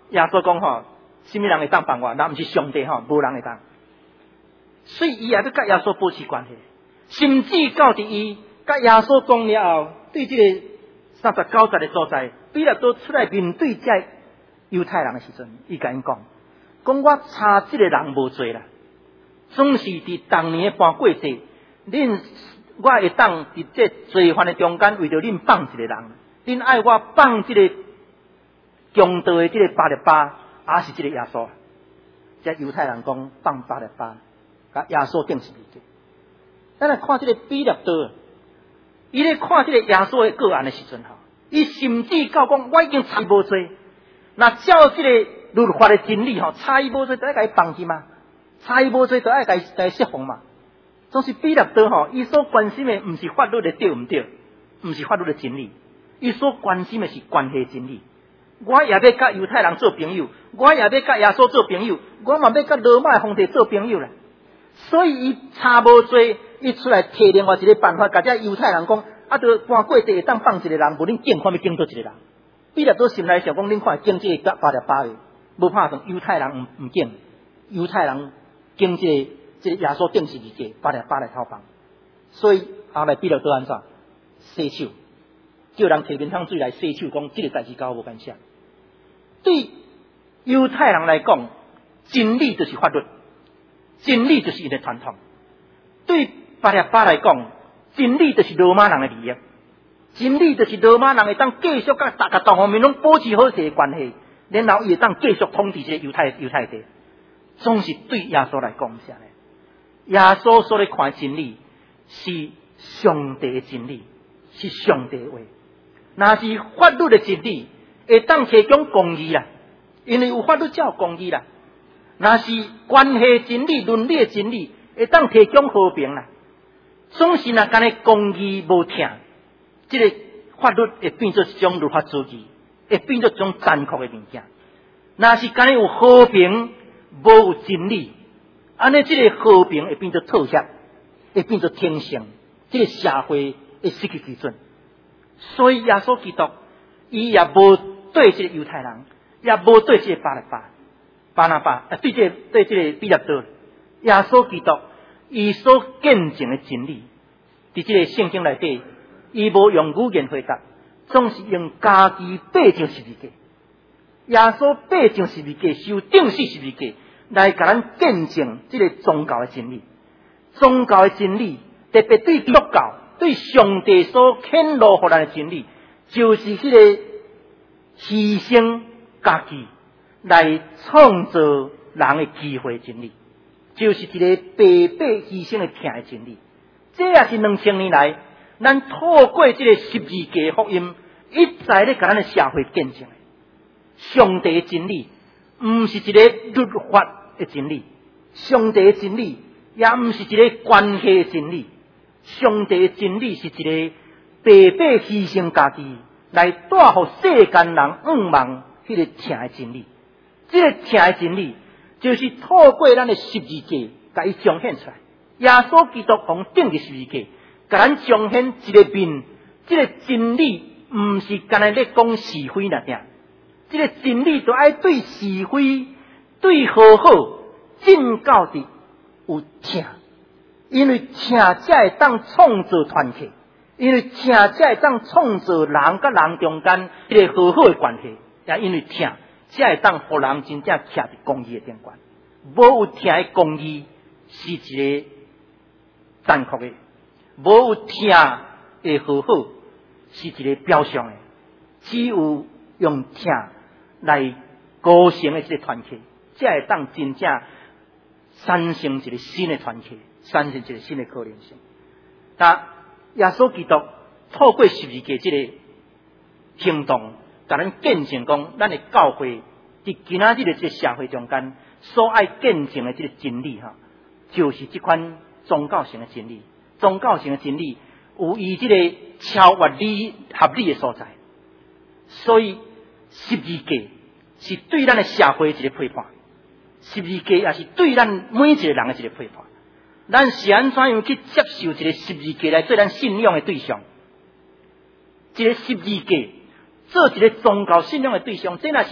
耶稣讲吼，什么人会当帮我？那不是上帝吼，无人会当。所以伊也要甲耶稣保持关系，甚至到伫伊甲耶稣讲了后，对这个三十九节的所在，彼得都出来面对这犹太人的时阵，伊甲因讲，讲我查这个人无罪啦，总是伫当年的搬过节，恁我会当伫这罪犯的中间，为着恁放一个人，恁爱我放这个强盗的这个巴勒巴，还是这个耶稣？这犹太人讲放巴勒巴。甲耶稣定十字架，咱来看这个彼得多，伊咧看这个耶稣的个案的时阵吼，伊甚至到讲我已经查伊无罪，那照这个律法的真理吼，查伊无罪就爱甲伊放弃嘛，查伊无罪就爱甲伊甲伊释放嘛。总是彼得多吼，伊所关心的毋是法律的对毋对，毋是法律的真理，伊所关心的是关系真理。我也要甲犹太人做朋友，我也要甲耶稣做朋友，我嘛要甲罗马皇帝做朋友啦。所以伊查无罪，伊出来提另外一个办法，甲这犹太人讲，啊，着搬过地会当放一个人，无恁警看要警倒一个人。彼得都心内想讲，恁看警这个八十八个，无拍算犹太人毋毋警，犹太人警这个这个耶稣定十字架，八十八来讨放。所以后来彼得都安怎洗手，叫人摕面汤水来洗手，讲这个代志甲我无干涉。对犹太人来讲，真理就是法律。真理就是伊的传统，对巴勒巴来讲，真理就是罗马人的利益，真理就是罗马人会当继续甲大家各方面拢保持好势的关系，然后伊会当继续统治这个犹太犹太地。总是对耶稣来讲是安尼，耶稣所咧看真理是上帝的真理，是上帝的话。若是法律的真理，会当提供公义啦，因为有法律才有公义啦。若是关系真理、伦理的真理，会当提供和平啦。总是若干的公义无听，这个法律会变作一种律法主义，会变作一种残酷的物件。若是干有和平，无有真理，安尼这个和平会变作妥协，会变作天性，这个社会会失去基准。所以耶稣基督，伊也无对这个犹太人，也无对这个巴勒巴。巴拿巴啊，对这个、对这个彼得多，耶稣基督，伊所见证的真理，伫这个圣经内底，伊无用语言回答，总是用家己背上十字架。耶稣背上十字架，受定死十字架，来甲咱见证这个宗教的真理。宗教的真理，特别对基督教、对上帝所显露予咱的真理，就是这个牺牲家己。来创造人的机会真理，就是一个白白牺牲的听的真理。这也是两千年来，咱透过这个十字架的福音，一再咧甲咱的社会见证的。上帝的真理，毋是一个律法的真理，上帝的真理也毋是一个关系的真理，上帝的真理是一个白白牺牲家己，来带互世间人仰望迄个听的真理。这个听的真理，就是透过咱的十字架，甲伊彰显出来。耶稣基督用钉伫十字架，甲咱彰显一个面。这个真理毋是干那咧讲是非那点，这个真理就爱对是非、对好好，正到底有听，因为听才会当创造团契，因为听才会当创造人甲人中间一个好好的关系，也因为听。才会当互人真正徛伫公义的顶端，无有听的公义是一个残酷的，无有听的好好是一个表象的，只有用听来构成的这个团契，才会当真正产生一个新的团契，产生一个新的可能性。但耶稣基督透过十字架这个行动。甲咱见证讲，咱的教会伫今仔日的这个社会中间所爱见证的这个真理哈，就是这款宗教性的真理。宗教性的真理有伊这个超越理合理的所在，所以十字架是对咱的社会一个批判，十字架也是对咱每一个人的一个批判。咱是安怎样去接受一个十字架来做咱信仰的对象？一个十字架。做一个宗教信仰的对象，这若是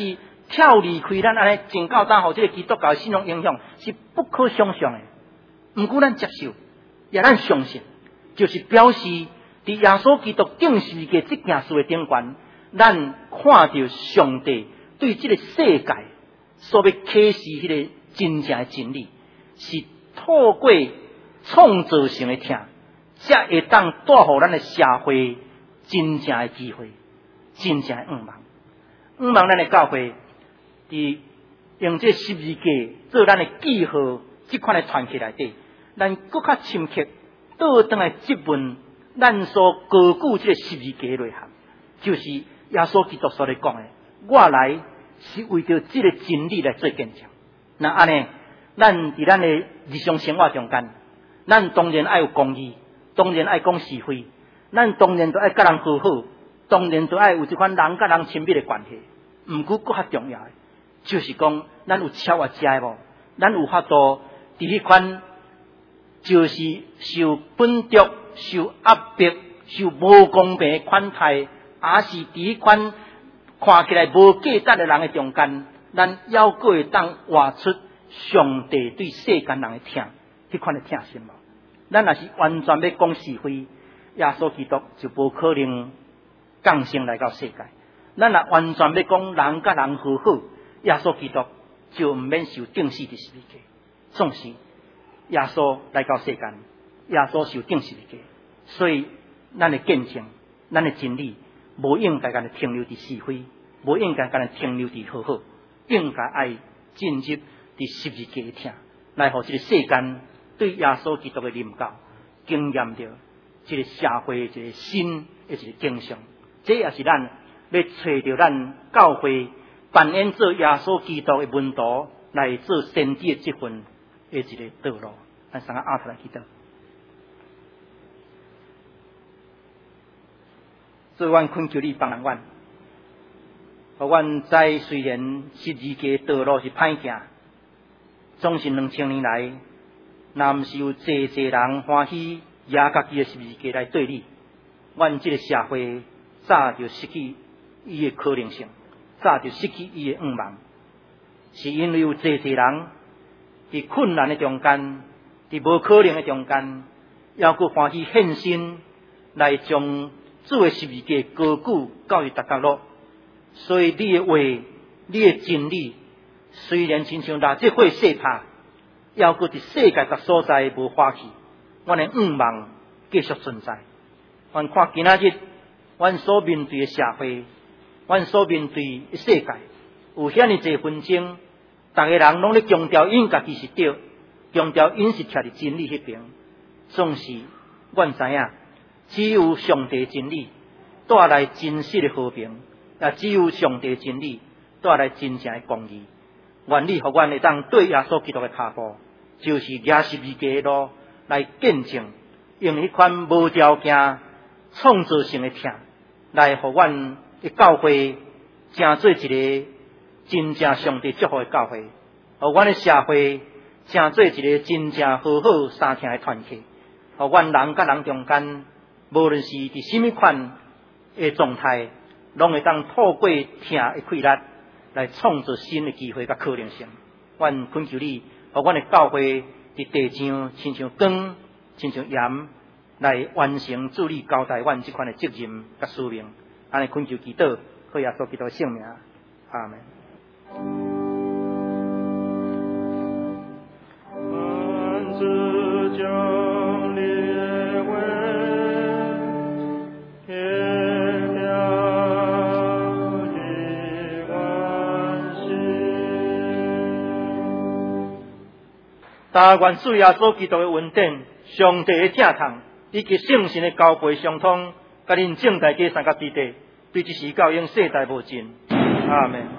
跳离开咱安尼宗教当互这个基督教信仰影响是不可想象的。毋过咱接受，也咱相信，就是表示伫耶稣基督定十字架这件事的顶端，咱看到上帝对这个世界所要启示迄个真正的真理，是透过创造性的听，才会当带互咱的社会真正的机会，真正的愿望。愿望咱的教会伫用这十字架做咱的记号，这款的团契内底，咱更较深刻倒转来质问咱所高举这个十字架的内涵，就是耶稣基督所咧讲的，我来是为着这个真理来做见证。那安尼，咱伫咱的日常生活中间，咱当然爱有公义，当然爱讲是非，咱当然都爱甲人和好，当然都爱有这款人甲人亲密的关系。毋过更较重要的，就是讲咱有超越遮的无，咱有法度伫迄款就是受本族、受压迫、受无公平的款待，也是伫迄款看起来无价值的人的中间，咱还佫会当活出上帝对世间人的疼，迄款的疼心无。咱若是完全要讲是非，耶稣基督就无可能降生来到世界。咱若完全要讲人甲人和好，耶稣基督就毋免受钉死的十字架。总是耶稣来到世间，耶稣受钉十字架，所以咱的见证、咱的真理，无应该干来停留伫是非，无应该干来停留伫和好，应该爱进入伫十字架的听，来互这个世间对耶稣基督的临教经验着这个社会一个新的一个景象。这也是咱要找着咱教会扮演做耶稣基督的门徒来做先知的这份的一个道路。咱三个阿头来祈祷。所以，阮恳求你帮人阮，互阮知虽然十字架的道路是歹行，总是两千年来，若毋是有济济人欢喜拿家己的十字架来对立，阮这个社会早就失去伊的可能性，早就失去伊的愿望，是因为有济济人伫困难的中间，伫无可能的中间，还佫欢喜献身来将主的十字架高举到于逐角落。所以你的话，你的真理，虽然亲像垃圾火细拍，还佫伫世界各所在无花去，阮的愿望继续存在。阮看今仔日，阮所面对的社会，阮所面对的世界，有遐尼侪纷争，逐个人拢咧强调因家己是对，强调因是徛伫真理迄边。总是阮知影，只有上帝真理带来真实的和平，也只有上帝真理带来真正的公义。愿你互阮会当对耶稣基督的脚步，就是举十字架的路来见证，用迄款无条件创造性的听，来互阮的教会成做一个真正上帝祝福的教会，互阮的社会成做一个真正好好相听的团体，互阮人甲人中间，无论是伫什么款的状态，拢会当透过听的快乐来创造新的机会甲可能性。阮恳求你，互阮的教会伫地上亲像光，亲像盐，来完成主你交代阮这款的责任甲使命。安尼恳求祈祷，靠耶稣基督的圣名，阿门。但愿主耶稣基督的恩典、上帝的正统以及圣神的交陪相通，甲恁众大家三甲之地，对这事教用世代无尽。阿门。